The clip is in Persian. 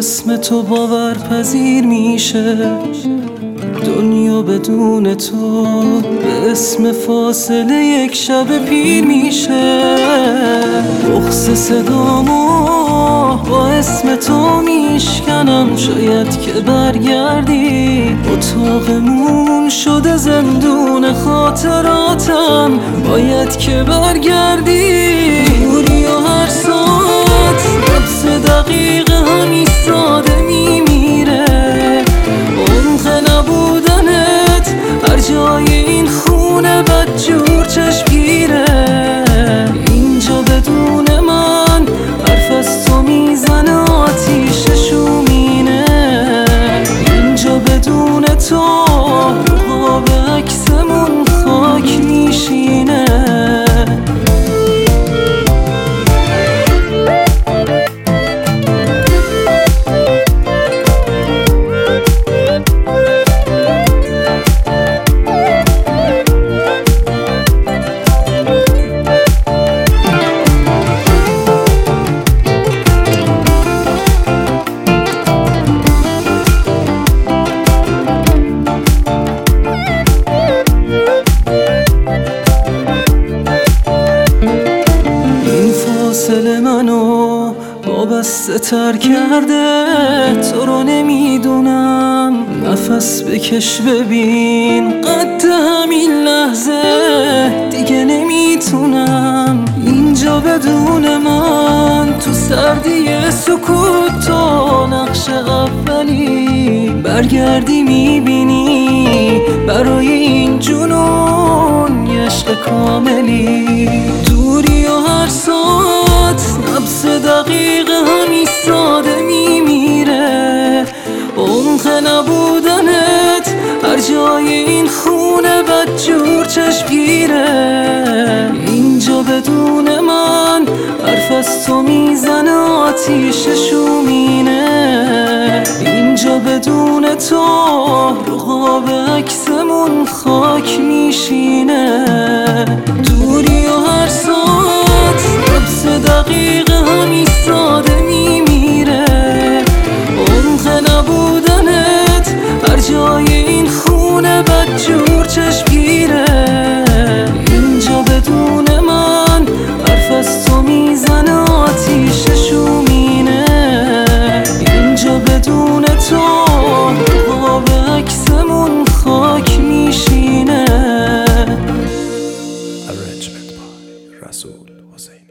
اسم تو باورپذیر میشه، دنیا بدون تو به اسم فاصله یک شب پیر میشه. بغض صدامو با اسم تو میشکنم، شاید که برگردی. اتاقمون شده زندون خاطراتم، باید که برگردی. دوری و هر ساعت نفس دقیقه همی ساده میمیره. عمق نبودنت هر جای این خونه بدجور چشمگیره. اینجا بدون من حرف از تو میزنه، آتیش شومینه. اینجا بدون تو قاب عکسمون خاک میشینه. فاصله منو وابسته تر کرده، تو رو نمیدونم. نفس بکش ببین قد همین لحظه دیگه نمیتونم. اینجا بدون من تو سردی سکوت تو نقش اولی. برگردی میبینی برای این جنون یه عشق کاملی. دوری و هر ساعت نبض دقیقه همی ساده میمیره. عمق نبودنت هر جای این خونه بدجور چشمگیره. اینجا بدون من حرف از تو میزنه، آتیش شومینه. اینجا بدون تو قاب عکسمون خاک میشینه. دوری و هر ساعت نبض دقیقه همی ساده میمیره. عمق نبودنت هر جای این خونه بدجور چشمگیره. اینجا بدون من حرف از تو میزنه، آتیش شومینه. اینجا بدون تو قاب عکسمون خاک میشینه. Arrangement by Rasul Hussein.